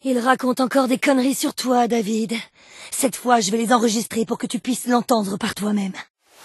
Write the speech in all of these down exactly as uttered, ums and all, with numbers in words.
Il raconte encore des conneries sur toi, David. Cette fois, je vais les enregistrer pour que tu puisses l'entendre par toi-même.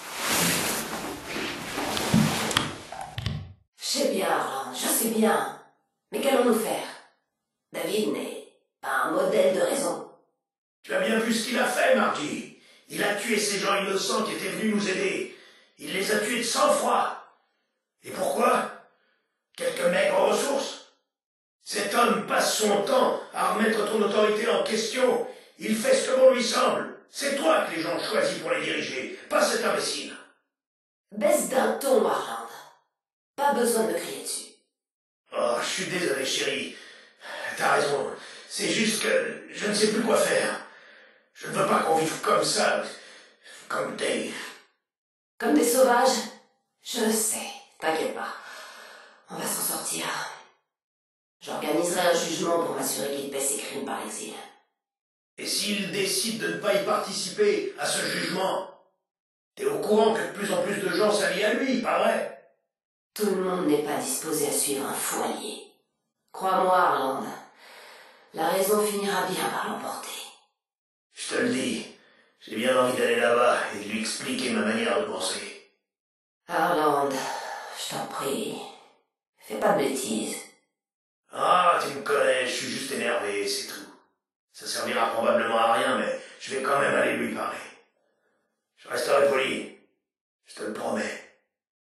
Je sais bien, Arlan, je sais bien. Mais qu'allons-nous faire? David n'est pas un modèle de raison. Tu as bien vu ce qu'il a fait, Margie. Il a tué ces gens innocents qui étaient venus nous aider. Il les a tués de sang-froid. Et pourquoi? Quelques maigres ressources. Cet homme passe son temps à remettre ton autorité en question. Il fait ce que bon lui semble. C'est toi que les gens ont choisi pour les diriger, pas cet imbécile. Baisse d'un ton, Arland. Pas besoin de me crier dessus. Oh, je suis désolé, chérie. T'as raison. C'est juste que je ne sais plus quoi faire. Je ne veux pas qu'on vive comme ça, comme des... Comme des sauvages? Je le sais, t'inquiète pas. On va s'en sortir. J'organiserai un jugement pour m'assurer qu'il paie ses crimes par l'exil. Et s'il décide de ne pas y participer à ce jugement, t'es au courant que de plus en plus de gens s'allient à lui, pas vrai? Tout le monde n'est pas disposé à suivre un fou allié. Crois-moi, Arland, la raison finira bien par l'emporter. Je te le dis, j'ai bien envie d'aller là-bas et de lui expliquer ma manière de penser. Arland, je t'en prie, fais pas de bêtises. Ah, tu me connais, je suis juste énervé, c'est tout. Ça servira probablement à rien, mais je vais quand même aller lui parler. Je resterai poli, je te le promets.